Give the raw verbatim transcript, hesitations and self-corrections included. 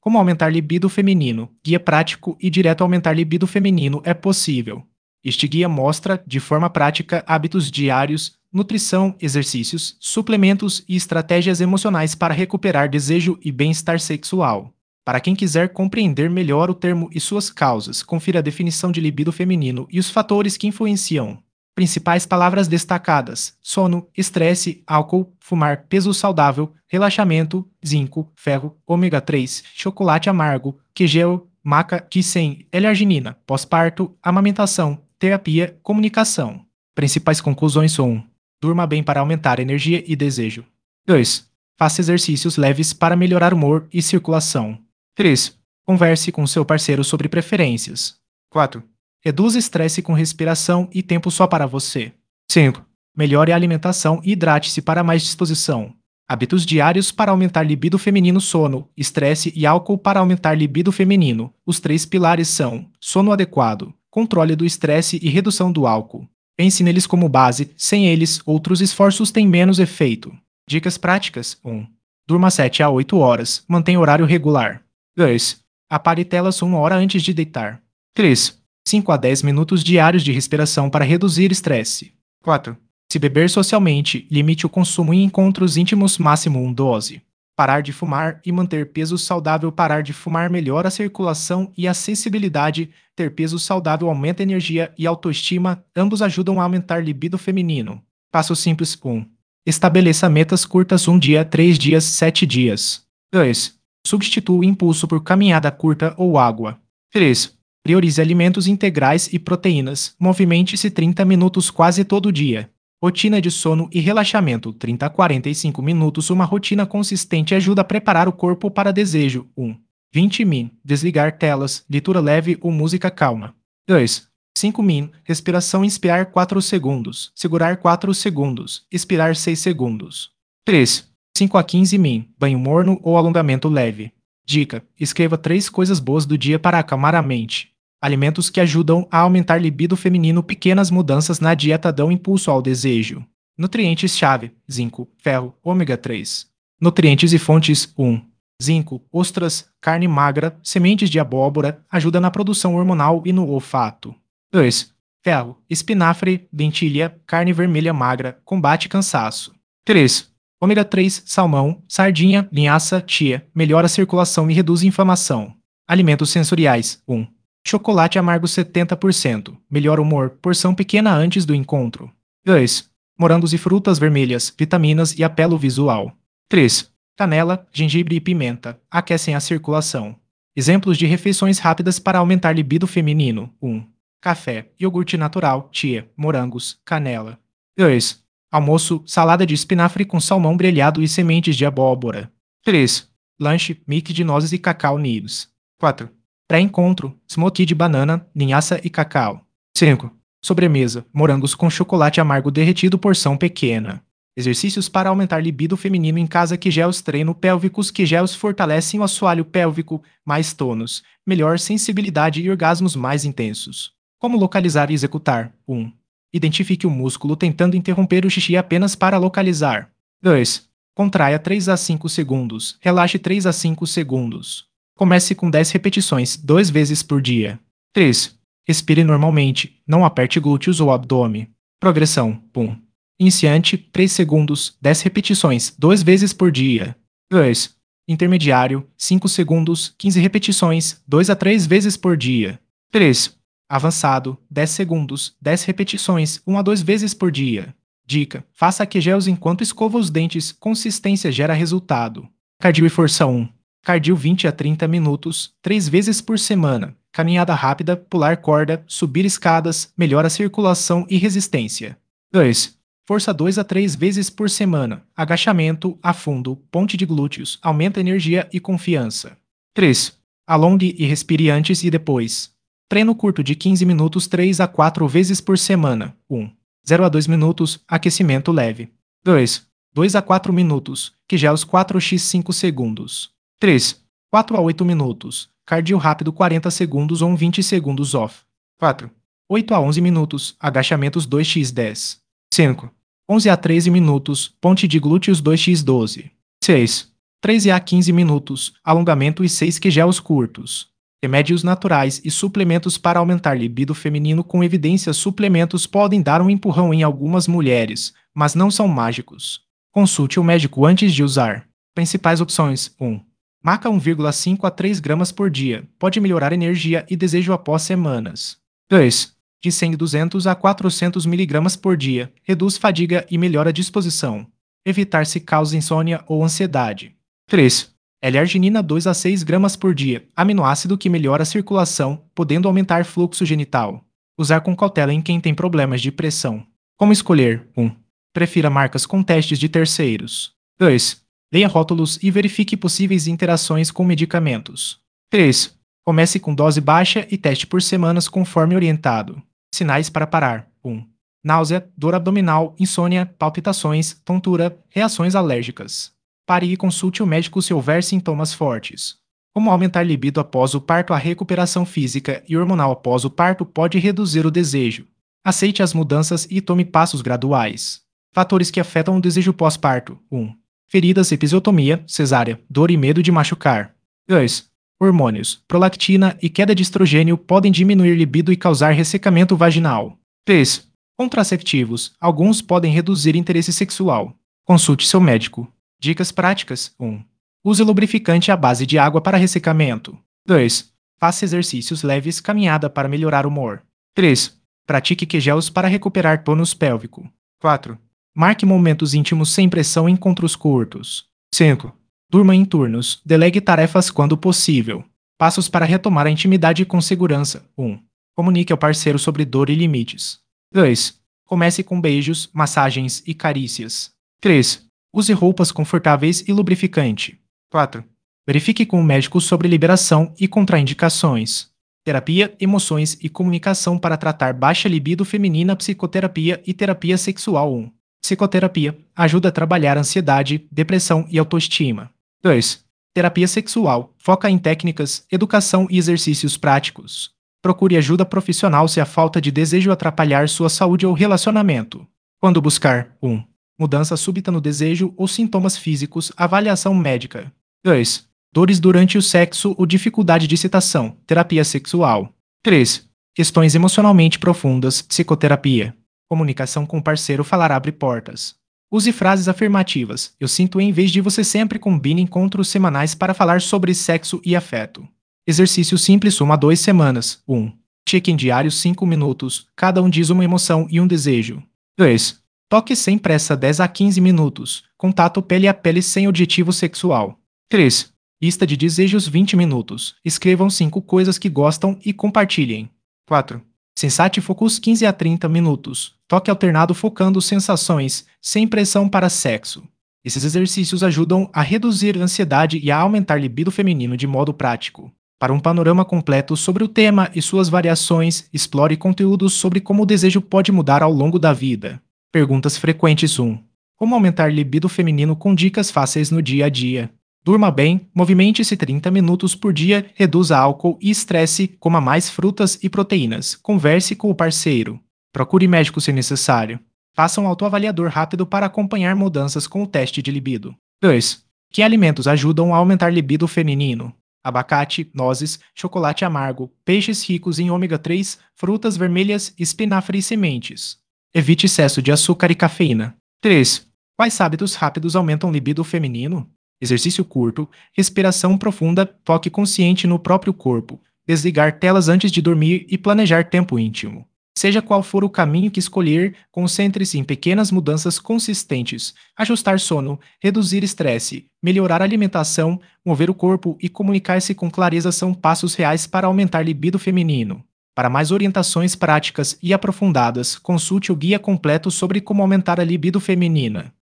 Como aumentar libido feminino? Guia prático e direto aumentar libido feminino é possível. Este guia mostra, de forma prática, hábitos diários, nutrição, exercícios, suplementos e estratégias emocionais para recuperar desejo e bem-estar sexual. Para quem quiser compreender melhor o termo e suas causas, confira a definição de libido feminino e os fatores que influenciam. Principais palavras destacadas: sono, estresse, álcool, fumar, peso saudável, relaxamento, zinco, ferro, ômega três, chocolate amargo, quegel, maca, quicem, L-arginina, pós-parto, amamentação, terapia, comunicação. Principais conclusões: um. Durma bem para aumentar energia e desejo. dois. Faça exercícios leves para melhorar humor e circulação. três. Converse com seu parceiro sobre preferências. quatro. Reduza estresse com respiração e tempo só para você. cinco. Melhore a alimentação e hidrate-se para mais disposição. Hábitos diários para aumentar libido feminino: sono, estresse e álcool para aumentar libido feminino. Os três pilares são: sono adequado, controle do estresse e redução do álcool. Pense neles como base, sem eles, outros esforços têm menos efeito. Dicas práticas: um. Durma sete a oito horas, mantenha horário regular. dois. Apague telas uma hora antes de deitar. três. cinco a dez minutos diários de respiração para reduzir estresse. quatro. Se beber socialmente, limite o consumo em encontros íntimos, máximo uma dose. Parar de fumar e manter peso saudável. Parar de fumar melhora a circulação e a sensibilidade. Ter peso saudável aumenta a energia e autoestima, ambos ajudam a aumentar libido feminino. Passo simples: um. Estabeleça metas curtas: um dia, três dias, sete dias. dois. Substitua o impulso por caminhada curta ou água. três. Priorize alimentos integrais e proteínas. Movimente-se trinta minutos quase todo dia. Rotina de sono e relaxamento: trinta a quarenta e cinco minutos. Uma rotina consistente ajuda a preparar o corpo para desejo. um. vinte min. Desligar telas, leitura leve ou música calma. dois. cinco min. Respiração: inspirar quatro segundos, segurar quatro segundos, expirar seis segundos. três. cinco a quinze min. Banho morno ou alongamento leve. Dica: escreva três coisas boas do dia para acalmar a mente. Alimentos que ajudam a aumentar libido feminino: pequenas mudanças na dieta dão impulso ao desejo. Nutrientes-chave: zinco, ferro, ômega três. Nutrientes e fontes: um. Zinco, ostras, carne magra, sementes de abóbora, ajuda na produção hormonal e no olfato. dois. Ferro, espinafre, lentilha, carne vermelha magra, combate cansaço. três. Ômega três, salmão, sardinha, linhaça, chia, melhora a circulação e reduz inflamação. Alimentos sensoriais: um. Chocolate amargo setenta por cento, melhora o humor, porção pequena antes do encontro. dois. Morangos e frutas vermelhas, vitaminas e apelo visual. três. Canela, gengibre e pimenta, aquecem a circulação. Exemplos de refeições rápidas para aumentar libido feminino: um. Café, iogurte natural, chia, morangos, canela. dois. Almoço, salada de espinafre com salmão grelhado e sementes de abóbora. três. Lanche, mix de nozes e cacau nibs. quatro. Pré-encontro, smoothie de banana, linhaça e cacau. cinco. Sobremesa, morangos com chocolate amargo derretido, porção pequena. Exercícios para aumentar libido feminino em casa: quegels, treino pélvicos. Quegels fortalecem o assoalho pélvico, mais tônus, melhor sensibilidade e orgasmos mais intensos. Como localizar e executar? um. Identifique o músculo tentando interromper o xixi apenas para localizar. dois. Contraia três a cinco segundos, relaxe três a cinco segundos. Comece com dez repetições, duas vezes por dia. três. Respire normalmente, não aperte glúteos ou abdômen. Progressão: um. Iniciante, três segundos, dez repetições, duas vezes por dia. dois. Intermediário, cinco segundos, quinze repetições, duas a três vezes por dia. três. Avançado, dez segundos, dez repetições, uma a duas vezes por dia. Dica: faça quegels enquanto escova os dentes, consistência gera resultado. Cardio e força: um. Cardio vinte a trinta minutos, três vezes por semana. Caminhada rápida, pular corda, subir escadas, melhora a circulação e resistência. dois. Força dois a três vezes por semana. Agachamento, afundo, ponte de glúteos, aumenta a energia e confiança. três. Alongue e respire antes e depois. Treino curto de quinze minutos, três a quatro vezes por semana. um. zero a dois minutos, aquecimento leve. dois. dois a quatro minutos, quegels quatro por cinco segundos. três. quatro a oito minutos, cardio rápido quarenta segundos ou vinte segundos off. quatro. oito a onze minutos, agachamentos dois por dez. cinco. onze a treze minutos, ponte de glúteos dois por doze. seis. três a quinze minutos, alongamento e seis quegelos curtos. Remédios naturais e suplementos para aumentar libido feminino com evidências. Suplementos podem dar um empurrão em algumas mulheres, mas não são mágicos. Consulte o médico antes de usar. Principais opções: um. Maca um vírgula cinco a três gramas por dia. Pode melhorar energia e desejo após semanas. dois. Ginseng duzentos a quatrocentos miligramas por dia. Reduz fadiga e melhora a disposição. Evitar se causa insônia ou ansiedade. três. L-arginina dois a seis gramas por dia. Aminoácido que melhora a circulação, podendo aumentar fluxo genital. Usar com cautela em quem tem problemas de pressão. Como escolher? um. Prefira marcas com testes de terceiros. dois. Leia rótulos e verifique possíveis interações com medicamentos. três. Comece com dose baixa e teste por semanas conforme orientado. Sinais para parar: um. Náusea, dor abdominal, insônia, palpitações, tontura, reações alérgicas. Pare e consulte o médico se houver sintomas fortes. Como aumentar libido após o parto? A recuperação física e hormonal após o parto pode reduzir o desejo. Aceite as mudanças e tome passos graduais. Fatores que afetam o desejo pós-parto: um. Feridas, episiotomia, cesárea, dor e medo de machucar. dois. Hormônios, prolactina e queda de estrogênio podem diminuir libido e causar ressecamento vaginal. três. Contraceptivos, alguns podem reduzir interesse sexual. Consulte seu médico. Dicas práticas: um. Use lubrificante à base de água para ressecamento. dois. Faça exercícios leves, caminhada para melhorar o humor. três. Pratique quegelos para recuperar tônus pélvico. quatro. Marque momentos íntimos sem pressão em encontros curtos. cinco. Durma em turnos. Delegue tarefas quando possível. Passos para retomar a intimidade com segurança. um. Comunique ao parceiro sobre dor e limites. dois. Comece com beijos, massagens e carícias. três. Use roupas confortáveis e lubrificante. quatro. Verifique com o médico sobre liberação e contraindicações. Terapia, emoções e comunicação para tratar baixa libido feminina. Psicoterapia e terapia sexual. um. Psicoterapia ajuda a trabalhar ansiedade, depressão e autoestima. dois. Terapia sexual foca em técnicas, educação e exercícios práticos. Procure ajuda profissional se a falta de desejo atrapalhar sua saúde ou relacionamento. Quando buscar: um. Mudança súbita no desejo ou sintomas físicos. Avaliação médica. dois. Dores durante o sexo ou dificuldade de excitação. Terapia sexual. três. Questões emocionalmente profundas. Psicoterapia. Comunicação com o parceiro. Falar abre portas. Use frases afirmativas. Eu sinto em vez de você. Sempre combine encontros semanais para falar sobre sexo e afeto. Exercício simples uma a duas semanas. um. Check-in diário cinco minutos. Cada um diz uma emoção e um desejo. dois. Toque sem pressa dez a quinze minutos. Contato pele a pele sem objetivo sexual. três. Lista de desejos vinte minutos. Escrevam cinco coisas que gostam e compartilhem. quatro. Sensate Focus quinze a trinta minutos. Toque alternado focando sensações, sem pressão para sexo. Esses exercícios ajudam a reduzir a ansiedade e a aumentar libido feminino de modo prático. Para um panorama completo sobre o tema e suas variações, explore conteúdos sobre como o desejo pode mudar ao longo da vida. Perguntas frequentes: um. Como aumentar libido feminino com dicas fáceis no dia a dia? Durma bem, movimente-se trinta minutos por dia, reduza álcool e estresse, coma mais frutas e proteínas, converse com o parceiro. Procure médico se necessário. Faça um autoavaliador rápido para acompanhar mudanças com o teste de libido. dois. Que alimentos ajudam a aumentar libido feminino? Abacate, nozes, chocolate amargo, peixes ricos em ômega três, frutas vermelhas, espinafre e sementes. Evite excesso de açúcar e cafeína. três. Quais hábitos rápidos aumentam libido feminino? Exercício curto, respiração profunda, foque consciente no próprio corpo, desligar telas antes de dormir e planejar tempo íntimo. Seja qual for o caminho que escolher, concentre-se em pequenas mudanças consistentes, ajustar sono, reduzir estresse, melhorar a alimentação, mover o corpo e comunicar-se com clareza são passos reais para aumentar libido feminino. Para mais orientações práticas e aprofundadas, consulte o guia completo sobre como aumentar a libido feminina.